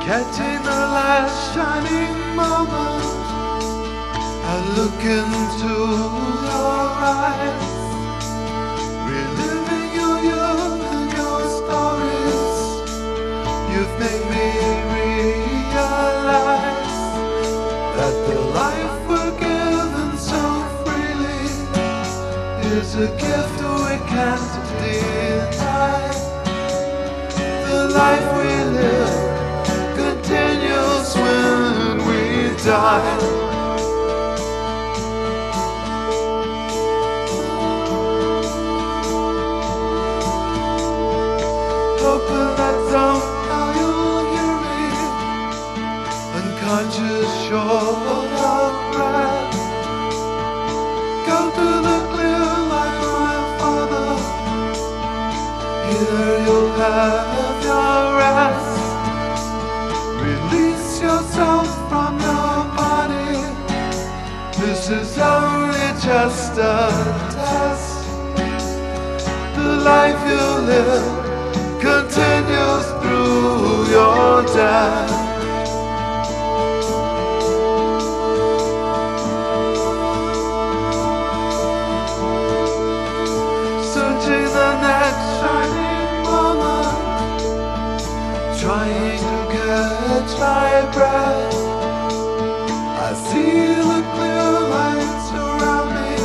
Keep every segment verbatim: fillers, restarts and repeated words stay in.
Catching the last shining moment, I look into your eyes, reliving your youth and your stories. You've made me realize that the life we're given so freely is a gift we can't deny. The life we live continues when we die. Hoping that somehow you'll hear me, unconscious, short of breath. Go to the clear light, my Father. Here you'll have your rest. Release yourself from your body. This is only just a test. The life you live continues through your death. Searching the next shining moment, trying to catch my breath. I see the clear lights around me.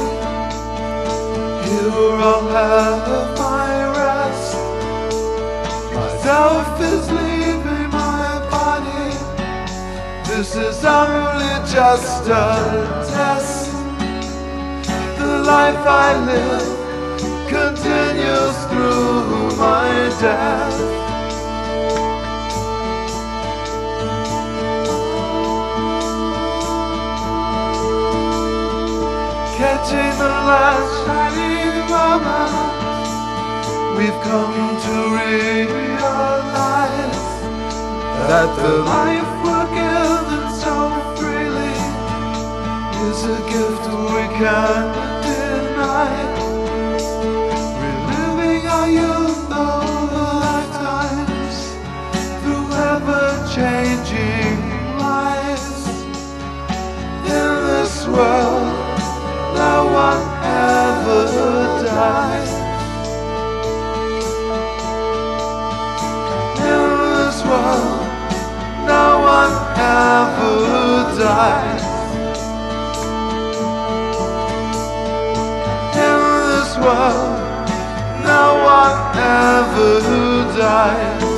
Here I'll have my rest. Myself is leaving my body. This is only just a test. The life I live continues through my death. Catching the last shining moment, we've come to realize that the life we're given so freely is a gift we can't deny. Reliving our youth over lifetimes through ever-changing lives. In this world, no one ever dies. In this world, no one ever dies. In this world, no one ever dies.